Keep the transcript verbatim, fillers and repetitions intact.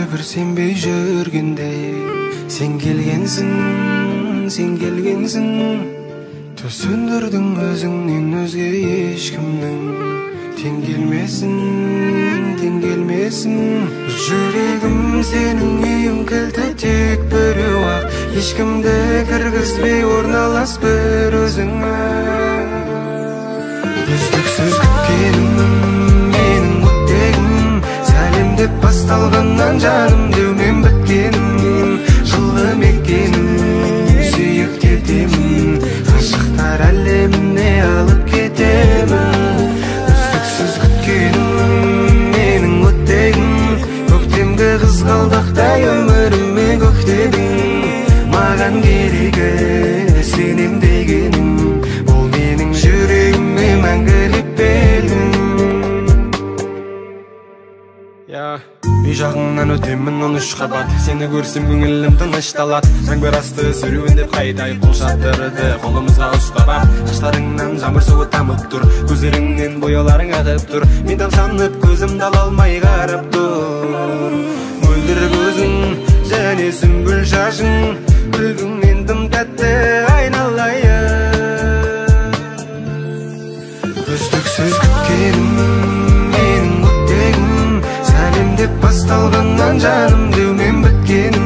bir senbey жүргенде Sen kelgensin, sen kelgensin Töz söndürdün özüңнен özge ешкімнің Тең келмесін, тең келмесін Жүрегім сенің үйің кілті тек біреу ақ Ешкімді кіргізбей орналас бір өзіңе Үздіксіз күткенім, менің өттегім Сәлем деп басталғаннан жаным деумен біткенім Жылы мекенім, сүйіп кетемін Ғашықтар әлеміне алып кетемін Үздіксіз күткенім, менің өттегім Көктемгі қызғалдақтай өміріме көктедің Маған керегі сенем дегенім Ол менің жүрегіме мәңгілік белгім Үй жағыңнан өтемін он үш қабат Сені көрсем көңілім тынышталат Жаңбыр асты сүруін деп қайдай қол шаттырды Қолымызға ұстап ап Қаштарыңнан жаңбыр суы тамып тұр Көздеріңнен бояуларың ағып тұр Мен тамсанып көзімді ала алмай қарап тұр Мөлдір көзің және сүмбіл шашың Күлгіңнен тым тәтті айналайын Үздіксіз күткенім менің өттегім Сәлем деп басталғаннан жаным деумен біткен